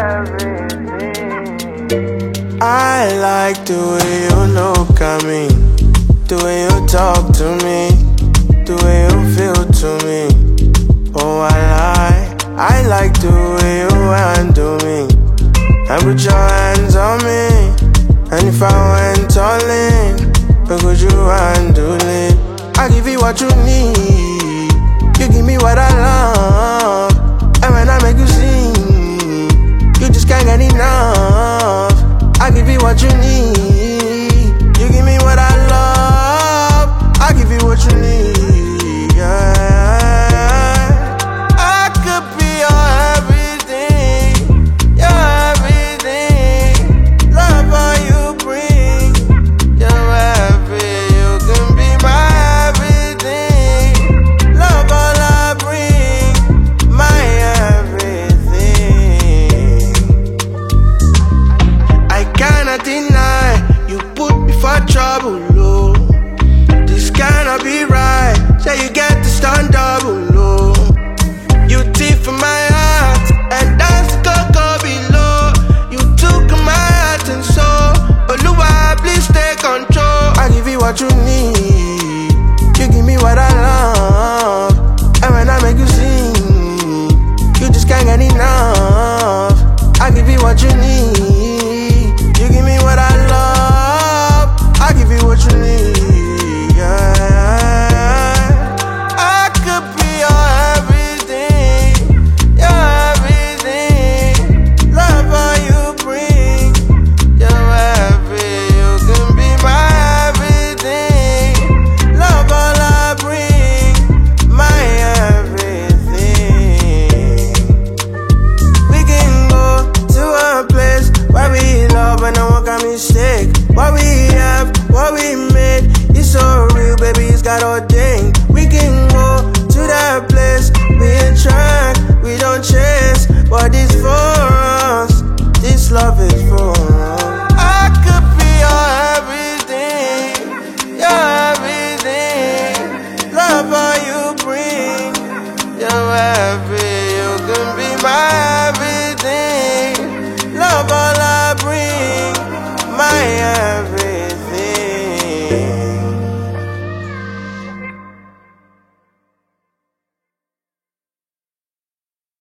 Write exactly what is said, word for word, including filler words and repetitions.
I like the way you look at me, the way you talk to me, the way you feel to me. Oh, I like, I like the way you handle me and put your hands on me. And if I went all in, how could you handle it? I give you what you need, you give me what I love. And when I make you sing, you just can't get enough. I give you what you need, you give me what I love. I give you what you need, yeah. I could be your everything, your everything. Love all you bring, you're every, you can be my everything. Love all I bring, my everything. I cannot deny, you put me for trouble, oh. This cannot be right, say you get to stand double, oh. You tip for my heart, and that's cocoa below. You took my heart and soul, Oluwa, please take control. I give you what you need, you give me what I love. And when I make you sing, you just can't get enough. I give you what you need, you give me what I love. I give you what you need, yeah. I could be your everything, your everything. Love all you bring, you're every, you can be my everything. Love all I bring, my everything. We can go to a place where we love and no one can mistake. What we have, what we made, it's so real, baby, it's got ordained. We can go to that place, we attract, we don't chase. But it's for us, this love is for us. I could be your everything, your everything. Love all you bring, you're every, you can be my everything. Love all I bring, my